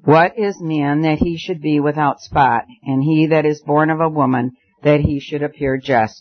What is man that he should be without spot, and he that is born of a woman that he should appear just?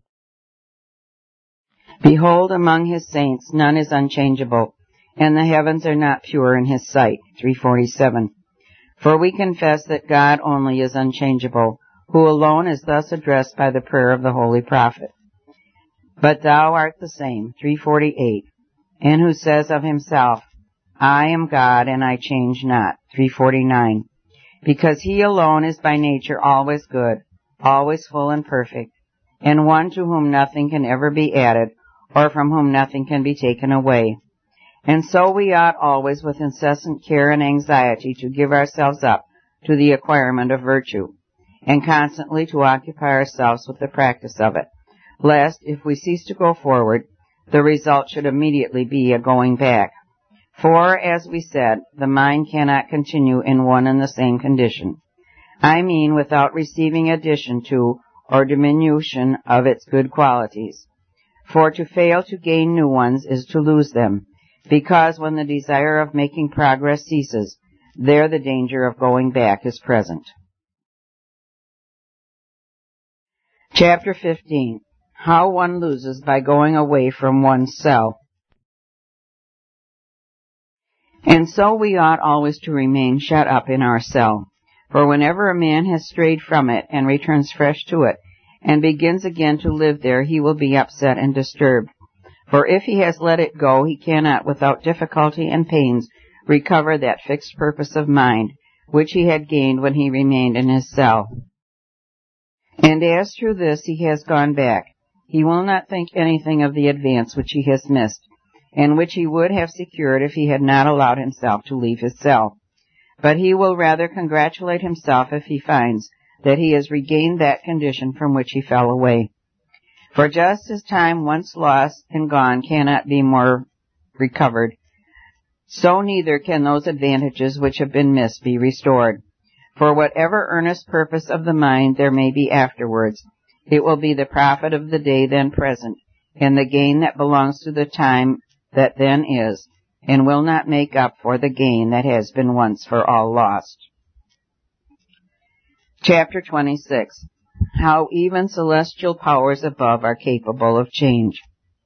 Behold, among his saints none is unchangeable, and the heavens are not pure in his sight. 347. For we confess that God only is unchangeable, who alone is thus addressed by the prayer of the holy prophet. But thou art the same. 348. And who says of himself, I am God, and I change not. 349. Because he alone is by nature always good, always full and perfect, and one to whom nothing can ever be added, or from whom nothing can be taken away. And so we ought always with incessant care and anxiety to give ourselves up to the acquirement of virtue, and constantly to occupy ourselves with the practice of it, lest, if we cease to go forward, the result should immediately be a going back. For, as we said, the mind cannot continue in one and the same condition. I mean without receiving addition to or diminution of its good qualities. For to fail to gain new ones is to lose them, because when the desire of making progress ceases, there the danger of going back is present. Chapter 15. How one loses by going away from one's cell. And so we ought always to remain shut up in our cell. For whenever a man has strayed from it and returns fresh to it, and begins again to live there, he will be upset and disturbed. For if he has let it go, he cannot without difficulty and pains recover that fixed purpose of mind, which he had gained when he remained in his cell. And as through this he has gone back, he will not think anything of the advance which he has missed, and which he would have secured if he had not allowed himself to leave his cell. But he will rather congratulate himself if he finds that he has regained that condition from which he fell away. For just as time once lost and gone cannot be more recovered, so neither can those advantages which have been missed be restored. For whatever earnest purpose of the mind there may be afterwards, it will be the profit of the day then present, and the gain that belongs to the time that then is, and will not make up for the gain that has been once for all lost. Chapter 26. How even celestial powers above are capable of change.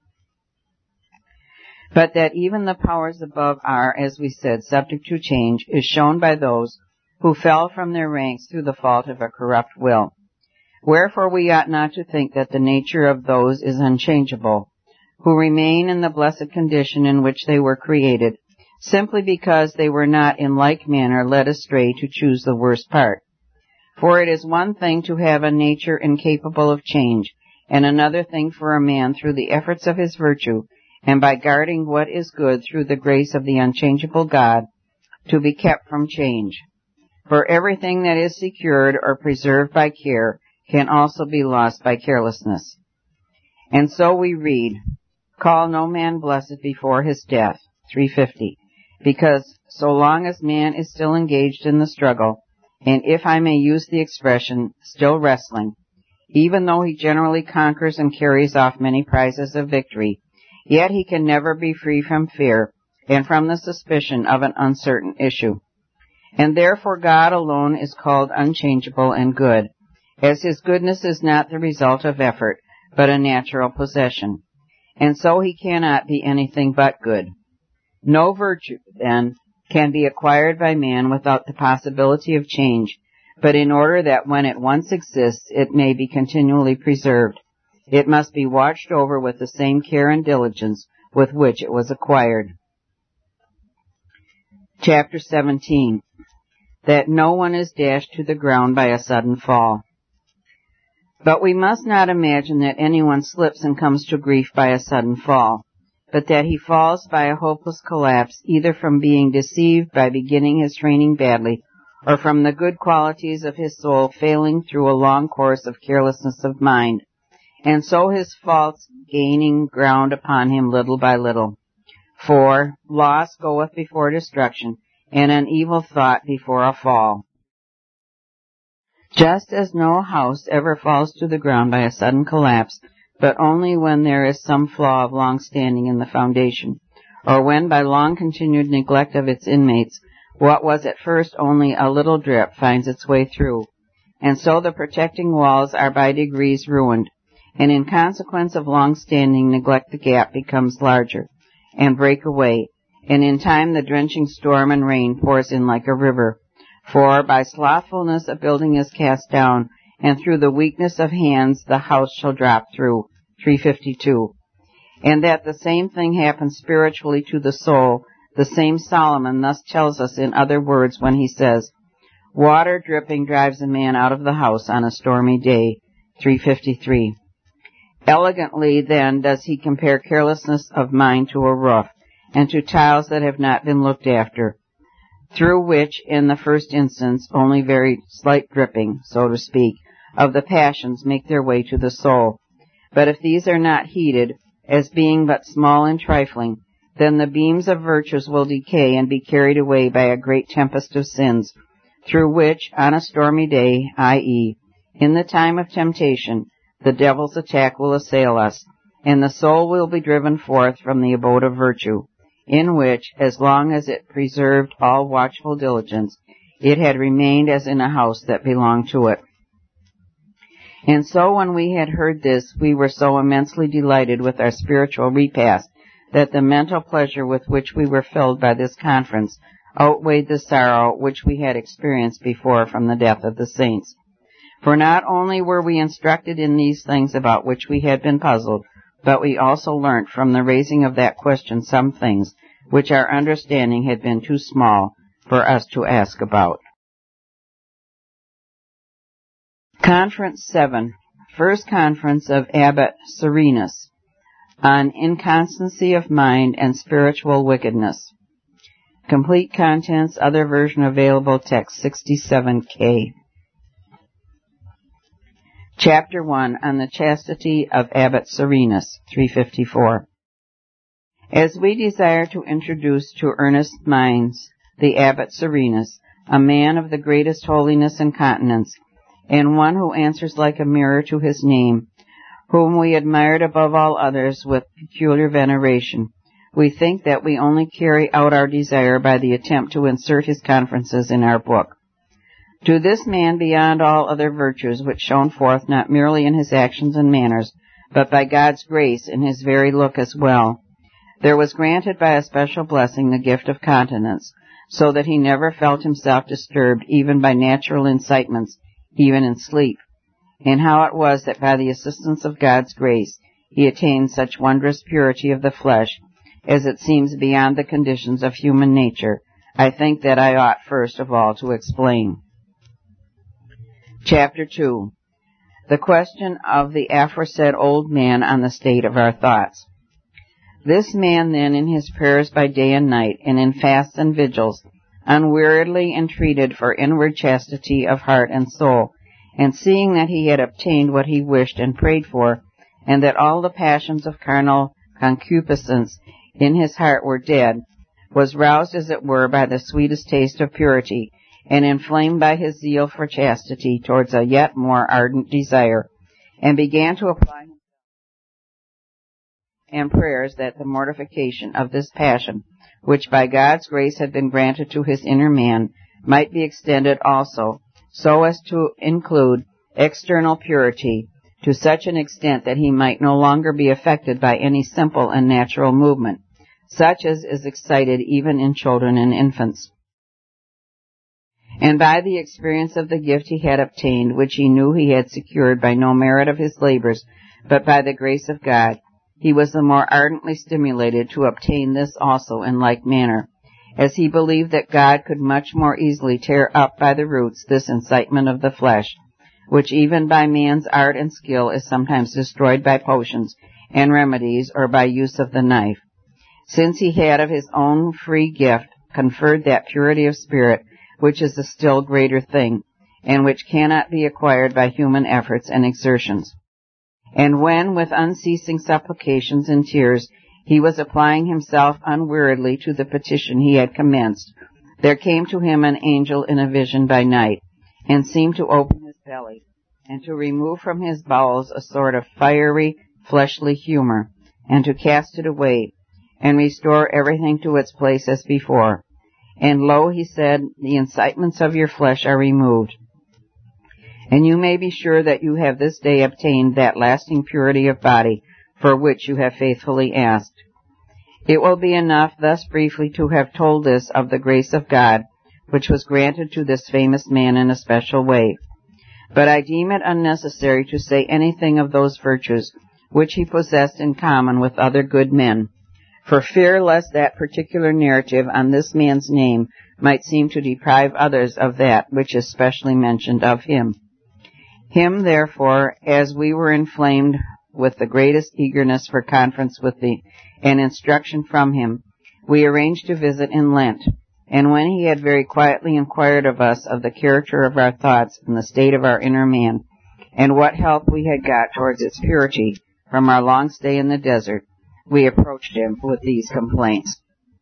But that even the powers above are, as we said, subject to change, is shown by those who fell from their ranks through the fault of a corrupt will. Wherefore we ought not to think that the nature of those is unchangeable, who remain in the blessed condition in which they were created, simply because they were not in like manner led astray to choose the worst part. For it is one thing to have a nature incapable of change, and another thing for a man through the efforts of his virtue, and by guarding what is good through the grace of the unchangeable God, to be kept from change. For everything that is secured or preserved by care can also be lost by carelessness. And so we read, Call no man blessed before his death, 350, because so long as man is still engaged in the struggle, and if I may use the expression, still wrestling, even though he generally conquers and carries off many prizes of victory, yet he can never be free from fear and from the suspicion of an uncertain issue. And therefore God alone is called unchangeable and good, as his goodness is not the result of effort, but a natural possession. And so he cannot be anything but good. No virtue, then, can be acquired by man without the possibility of change, but in order that when it once exists, it may be continually preserved, it must be watched over with the same care and diligence with which it was acquired. Chapter 17. That no one is dashed to the ground by a sudden fall. But we must not imagine that anyone slips and comes to grief by a sudden fall, but that he falls by a hopeless collapse, either from being deceived by beginning his training badly, or from the good qualities of his soul failing through a long course of carelessness of mind, and so his faults gaining ground upon him little by little. For loss goeth before destruction, and an evil thought before a fall. Just as no house ever falls to the ground by a sudden collapse, but only when there is some flaw of long standing in the foundation, or when by long continued neglect of its inmates What was at first only a little drip finds its way through, and so the protecting walls are by degrees ruined, and in consequence of long-standing neglect the gap becomes larger, and break away, and in time the drenching storm and rain pours in like a river. For by slothfulness a building is cast down, and through the weakness of hands the house shall drop through. 352. And that the same thing happens spiritually to the soul, the same Solomon thus tells us in other words when he says, water dripping drives a man out of the house on a stormy day. 353. Elegantly, then, does he compare carelessness of mind to a roof, and to tiles that have not been looked after, through which, in the first instance, only very slight dripping, so to speak, of the passions make their way to the soul. But if these are not heeded, as being but small and trifling, then the beams of virtues will decay and be carried away by a great tempest of sins, through which, on a stormy day, i.e., in the time of temptation, the devil's attack will assail us, and the soul will be driven forth from the abode of virtue, in which, as long as it preserved all watchful diligence, it had remained as in a house that belonged to it. And so when we had heard this, we were so immensely delighted with our spiritual repast that the mental pleasure with which we were filled by this conference outweighed the sorrow which we had experienced before from the death of the saints. For not only were we instructed in these things about which we had been puzzled, but we also learnt from the raising of that question some things which our understanding had been too small for us to ask about. Conference 7. First Conference of Abbot Serenus on Inconstancy of Mind and Spiritual Wickedness. Complete contents, other version available, text 67K. Chapter 1 on the Chastity of Abbot Serenus, 354. As we desire to introduce to earnest minds the Abbot Serenus, a man of the greatest holiness and continence, and one who answers like a mirror to his name, whom we admired above all others with peculiar veneration, we think that we only carry out our desire by the attempt to insert his conferences in our book. To this man, beyond all other virtues, which shone forth not merely in his actions and manners, but by God's grace in his very look as well, there was granted by a special blessing the gift of continence, so that he never felt himself disturbed even by natural incitements, even in sleep. And how it was that by the assistance of God's grace he attained such wondrous purity of the flesh, as it seems beyond the conditions of human nature, I think that I ought first of all to explain. Chapter 2. The question of the aforesaid old man on the state of our thoughts. This man then, in his prayers by day and night, and in fasts and vigils, unweariedly entreated for inward chastity of heart and soul, and seeing that he had obtained what he wished and prayed for, and that all the passions of carnal concupiscence in his heart were dead, was roused as it were by the sweetest taste of purity, and inflamed by his zeal for chastity towards a yet more ardent desire, and began to apply and prayers that the mortification of this passion, which by God's grace had been granted to his inner man, might be extended also, so as to include external purity, to such an extent that he might no longer be affected by any simple and natural movement, such as is excited even in children and infants. And by the experience of the gift he had obtained, which he knew he had secured by no merit of his labors, but by the grace of God, he was the more ardently stimulated to obtain this also in like manner, as he believed that God could much more easily tear up by the roots this incitement of the flesh, which even by man's art and skill is sometimes destroyed by potions and remedies or by use of the knife, since he had of his own free gift conferred that purity of spirit which is a still greater thing, and which cannot be acquired by human efforts and exertions. And when, with unceasing supplications and tears, he was applying himself unweariedly to the petition he had commenced, there came to him an angel in a vision by night, and seemed to open his belly, and to remove from his bowels a sort of fiery, fleshly humor, and to cast it away, and restore everything to its place as before. And lo, he said, the incitements of your flesh are removed. And you may be sure that you have this day obtained that lasting purity of body for which you have faithfully asked. It will be enough thus briefly to have told this of the grace of God, which was granted to this famous man in a special way. But I deem it unnecessary to say anything of those virtues which he possessed in common with other good men, for fear lest that particular narrative on this man's name might seem to deprive others of that which is specially mentioned of him. Him, therefore, as we were inflamed with the greatest eagerness for conference with and instruction from him, we arranged to visit in Lent, and when he had very quietly inquired of us of the character of our thoughts and the state of our inner man, and what help we had got towards its purity from our long stay in the desert, we approached him with these complaints.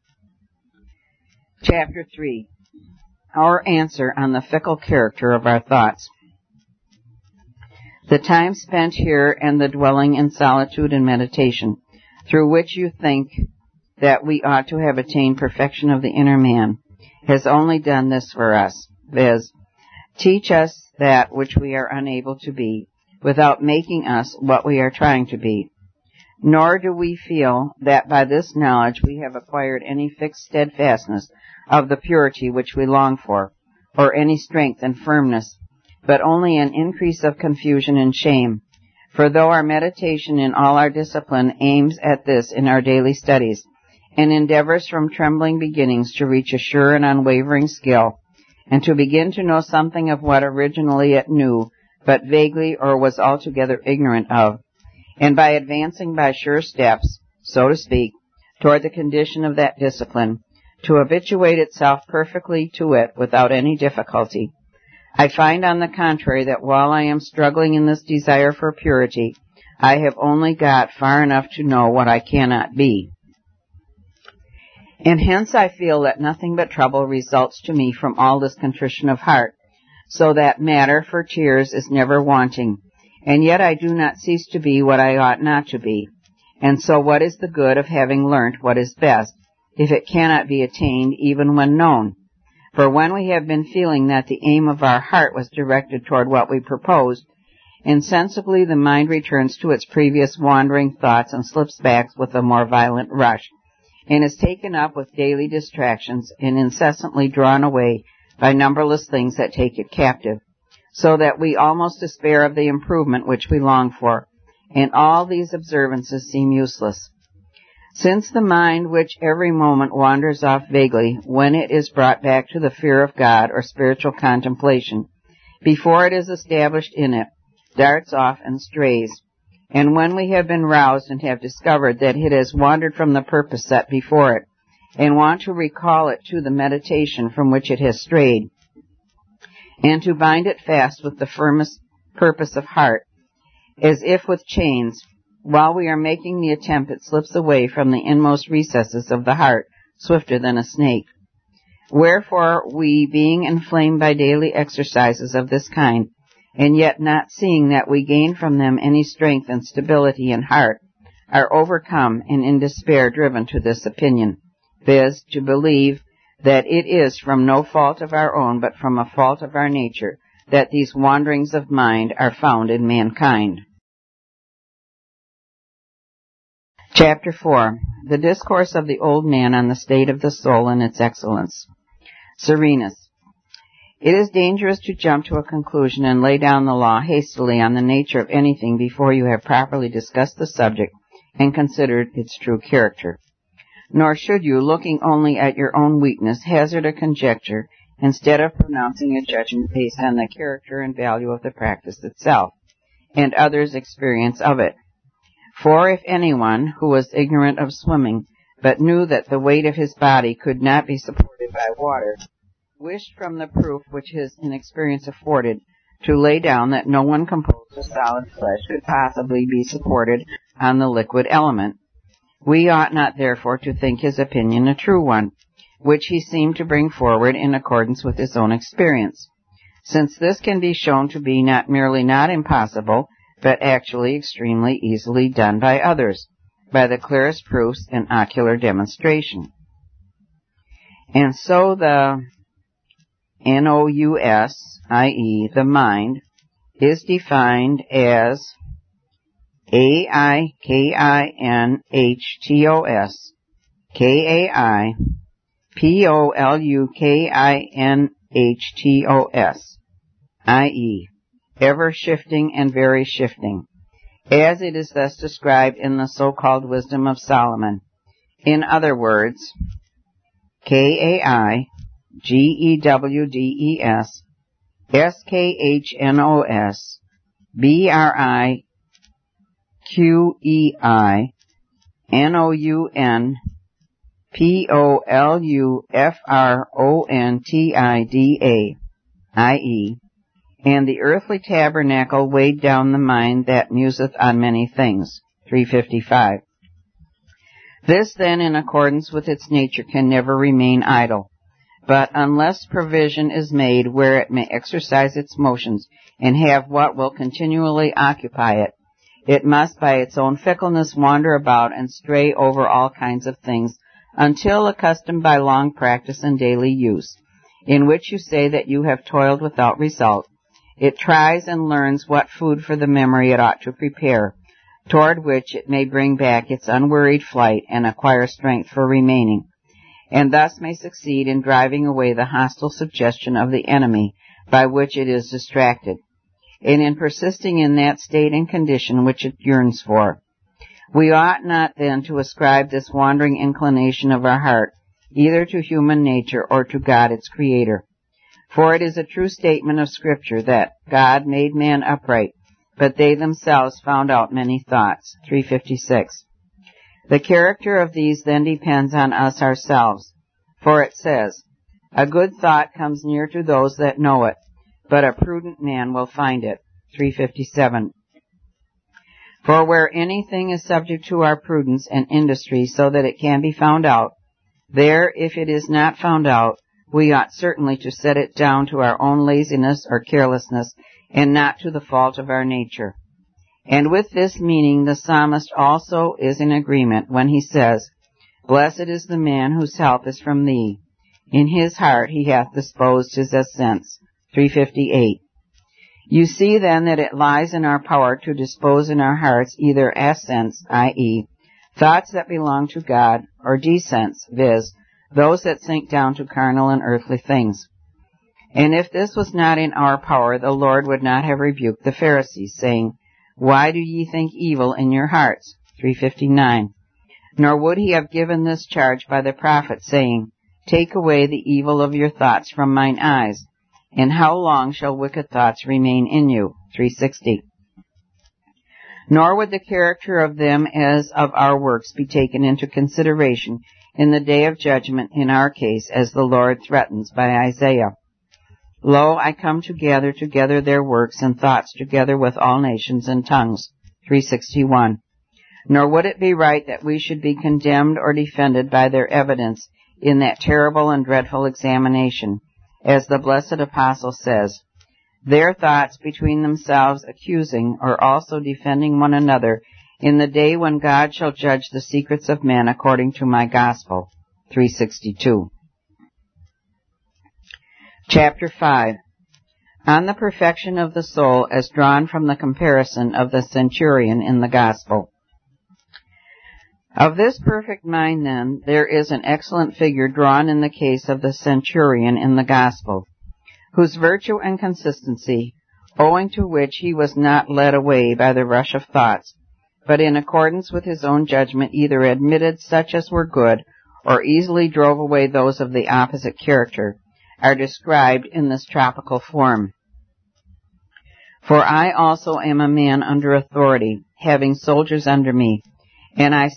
Chapter 3. Our answer on the fickle character of our thoughts. The time spent here and the dwelling in solitude and meditation, through which you think that we ought to have attained perfection of the inner man, has only done this for us, viz., teach us that which we are unable to be, without making us what we are trying to be. Nor do we feel that by this knowledge we have acquired any fixed steadfastness of the purity which we long for, or any strength and firmness, but only an increase of confusion and shame. For though our meditation in all our discipline aims at this in our daily studies, and endeavors from trembling beginnings to reach a sure and unwavering skill, and to begin to know something of what originally it knew, but vaguely or was altogether ignorant of, and by advancing by sure steps, so to speak, toward the condition of that discipline, to habituate itself perfectly to it without any difficulty, I find, on the contrary, that while I am struggling in this desire for purity, I have only got far enough to know what I cannot be. And hence I feel that nothing but trouble results to me from all this contrition of heart, so that matter for tears is never wanting, and yet I do not cease to be what I ought not to be. And so what is the good of having learnt what is best, if it cannot be attained even when known? For when we have been feeling that the aim of our heart was directed toward what we proposed, insensibly the mind returns to its previous wandering thoughts and slips back with a more violent rush, and is taken up with daily distractions and incessantly drawn away by numberless things that take it captive, so that we almost despair of the improvement which we long for, and all these observances seem useless. Since the mind which every moment wanders off vaguely, when it is brought back to the fear of God or spiritual contemplation, before it is established in it, darts off and strays, and when we have been roused and have discovered that it has wandered from the purpose set before it, and want to recall it to the meditation from which it has strayed, and to bind it fast with the firmest purpose of heart, as if with chains, while we are making the attempt it slips away from the inmost recesses of the heart, swifter than a snake. Wherefore we, being inflamed by daily exercises of this kind, and yet not seeing that we gain from them any strength and stability in heart, are overcome and in despair driven to this opinion, viz., to believe that it is from no fault of our own but from a fault of our nature that these wanderings of mind are found in mankind. Chapter 4. The Discourse of the Old Man on the State of the Soul and its Excellence. Serenus. It is dangerous to jump to a conclusion and lay down the law hastily on the nature of anything before you have properly discussed the subject and considered its true character. Nor should you, looking only at your own weakness, hazard a conjecture instead of pronouncing a judgment based on the character and value of the practice itself, and others' experience of it. For if anyone who was ignorant of swimming, but knew that the weight of his body could not be supported by water, wished from the proof which his inexperience afforded to lay down that no one composed of solid flesh could possibly be supported on the liquid element, we ought not therefore to think his opinion a true one, which he seemed to bring forward in accordance with his own experience, since this can be shown to be not merely not impossible, but actually extremely easily done by others, by the clearest proofs and ocular demonstration. And so the nous, i.e., the mind, is defined as AIKINHTOS, KAIPOLUKINHTOS, i.e., ever shifting and very shifting, as it is thus described in the so-called Wisdom of Solomon. In other words, KAIGEWDES, SKHNOS, BRIQEI, NOUN, POLUFRONTIDA, i.e., and the earthly tabernacle weighed down the mind that museth on many things. 355. This, then, in accordance with its nature, can never remain idle, but unless provision is made where it may exercise its motions and have what will continually occupy it, it must by its own fickleness wander about and stray over all kinds of things until, accustomed by long practice and daily use, in which you say that you have toiled without result, it tries and learns what food for the memory it ought to prepare, toward which it may bring back its unwearied flight and acquire strength for remaining, and thus may succeed in driving away the hostile suggestion of the enemy by which it is distracted, and in persisting in that state and condition which it yearns for. We ought not then to ascribe this wandering inclination of our heart either to human nature or to God its Creator. For it is a true statement of Scripture that God made man upright, but they themselves found out many thoughts. 356. The character of these then depends on us ourselves, for it says, a good thought comes near to those that know it, but a prudent man will find it. 357. For where anything is subject to our prudence and industry so that it can be found out, there, if it is not found out, we ought certainly to set it down to our own laziness or carelessness, and not to the fault of our nature. And with this meaning the psalmist also is in agreement when he says, Blessed is the man whose help is from thee. In his heart he hath disposed his ascents. 358. You see then that it lies in our power to dispose in our hearts either ascents, i.e., thoughts that belong to God, or descents, viz., those that sink down to carnal and earthly things. And if this was not in our power, the Lord would not have rebuked the Pharisees, saying, Why do ye think evil in your hearts? 359. Nor would he have given this charge by the prophet, saying, Take away the evil of your thoughts from mine eyes, and how long shall wicked thoughts remain in you? 360. Nor would the character of them as of our works be taken into consideration in the day of judgment in our case, as the Lord threatens by Isaiah. Lo, I come to gather together their works and thoughts together with all nations and tongues. 361. Nor would it be right that we should be condemned or defended by their evidence in that terrible and dreadful examination, as the blessed apostle says, their thoughts between themselves accusing or also defending one another in the day when God shall judge the secrets of men according to my gospel. 362. Chapter 5. On the perfection of the soul as drawn from the comparison of the centurion in the gospel. Of this perfect mind, then, there is an excellent figure drawn in the case of the centurion in the gospel, whose virtue and consistency, owing to which he was not led away by the rush of thoughts, but in accordance with his own judgment either admitted such as were good, or easily drove away those of the opposite character, are described in this tropical form. For I also am a man under authority, having soldiers under me, and I